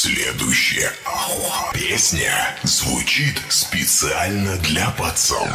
Следующая песня звучит специально для пацан.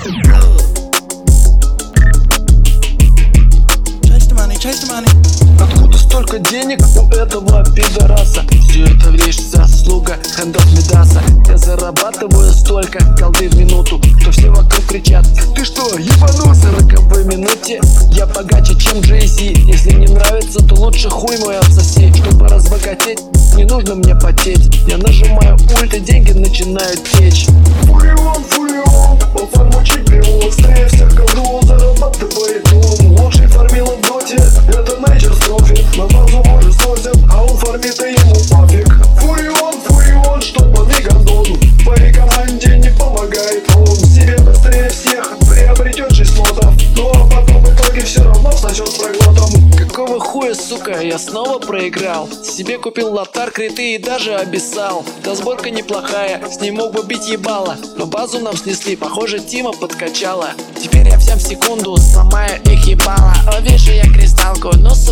Откуда столько денег у этого пидораса? Все это лишь заслуга хэндов Мидаса. Я зарабатываю столько голды в минуту, что все вокруг кричат: ты что, ебанулся? В 40-й минуте я богаче, чем Джей-Зи. Если не нравится, то лучше хуй мой отсоси. Чтобы разбогатеть, не нужно мне потеть. Я нажимаю ульт, и деньги начинают течь. Фурион, по форму чемпион. Быстрее всех голду он зарабатывает он. Лучший фармила в доте, это Nature Trophy. На базу может сносит, а он фармит, и ему пофиг. Фурион, что по мегадону. Твоей команде не помогает он. Себе быстрее всех приобретет 6 слотов. Ну а потом в итоге все равно сносет с проглотом. Какого хуя, сука, я снова проиграл? Себе купил лотар, криты и даже обессал. Да сборка неплохая, с ней мог бы бить ебало. Но базу нам снесли, похоже, Тима подкачала. Теперь я всем в секунду сломаю их ебало. Увижу я кристалку, ну